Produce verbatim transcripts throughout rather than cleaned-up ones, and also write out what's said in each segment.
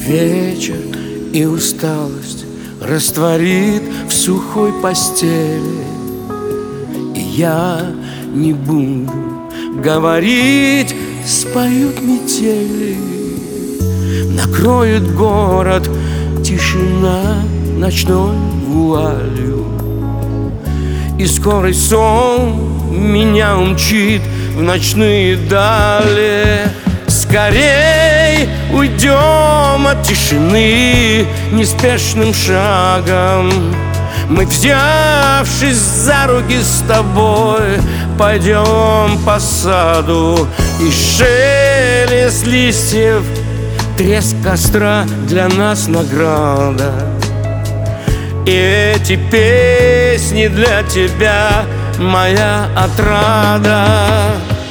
Вечер и усталость растворит в сухой постели, и я не буду говорить, споют метели. Накроет город тишина ночной вуалью, и скорый сон меня умчит в ночные дали. Скорей уйдем от тишины неспешным шагом. Мы, взявшись за руки с тобой, пойдем по саду, и шелест листьев, треск костра для нас награда. И эти песни для тебя моя отрада.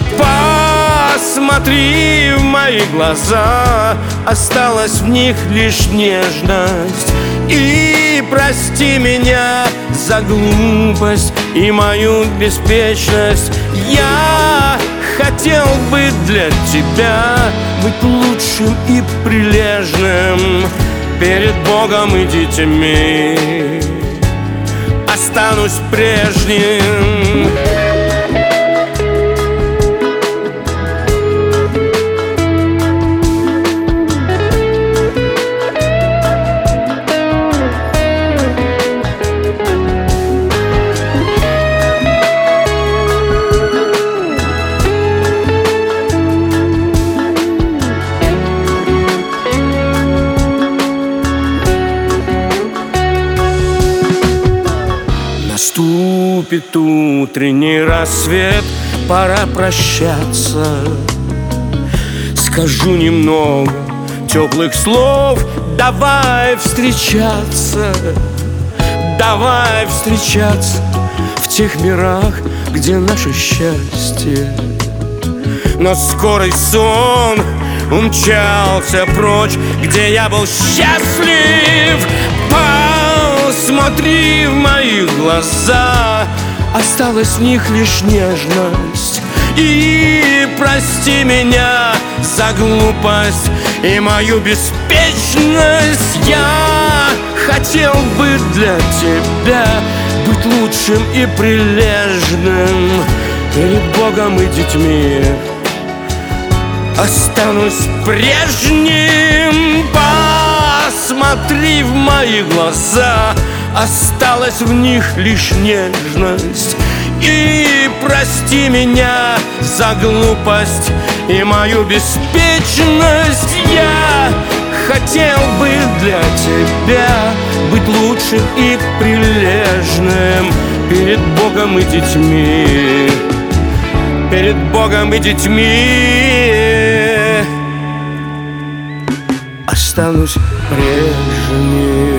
Посмотри в мои глаза, осталась в них лишь нежность. И прости меня за глупость и мою беспечность. Я хотел бы для тебя быть лучшим и прилежным. Перед Богом и детьми останусь прежним. Наступит утренний рассвет, пора прощаться. Скажу немного теплых слов, давай встречаться. Давай встречаться в тех мирах, где наше счастье. Но скорый сон умчался прочь, где я был счастлив. Посмотри в мои глаза, осталась в них лишь нежность. И прости меня за глупость и мою беспечность. Я хотел бы для тебя быть лучшим и прилежным. Перед Богом и детьми останусь прежним. Посмотри в мои глаза, осталась в них лишь нежность. И прости меня за глупость и мою беспечность. Я хотел бы для тебя быть лучшим и прилежным. Перед Богом и детьми, перед Богом и детьми останусь прежним.